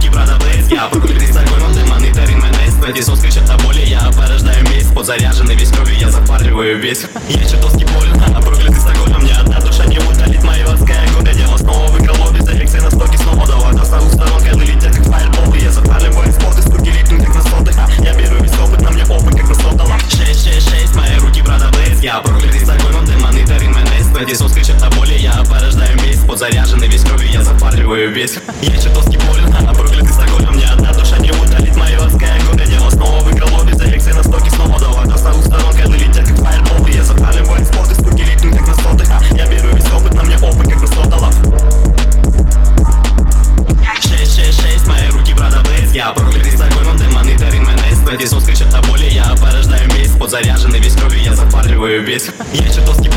руки брата Блейз. Я проклятый стокгольм, демоны Террин-Менес. Эдисон кричат о боли, я порождаю месть. Подзаряженный весь кровью, я запарливаю весь. Я чертовски болен, а проклятый стокгольм. Ни одна душа не утолит мое адское горе. Дело снова в колоде, селекция на стоке снова давай. До старых сторон, когда летят как фаерболы. Я запарливаю спорты, стуки ритм как на сотых. Я беру весь опыт, на мне опыт как на сотала. 666, мои руки брата Блейз. Я проклятый стокгольм, демоны Террин-Менес. Эдисон кричат о боли, я порождаю месть. Подзаряженный весь кровью, я запарливаю весь. Я чертовски болен, а проклятый стокгольм. Ни одна душа не утолит мое адское горе. Дело снова в колоде, селекция на стоке снова давай. До старых сторон, когда летят как фаерболы. Я запарливаю спорты, стуки ритм как на сотых. Я беру весь опыт, на мне опыт как на сотала. 666, мои руки брата Блейз. Я проклятый стокгольм, демоны Террин-Менес. Эдисон кричат о боли, я порождаю месть. Подзаряженный весь кровью, я запарливаю весь. Я чертовски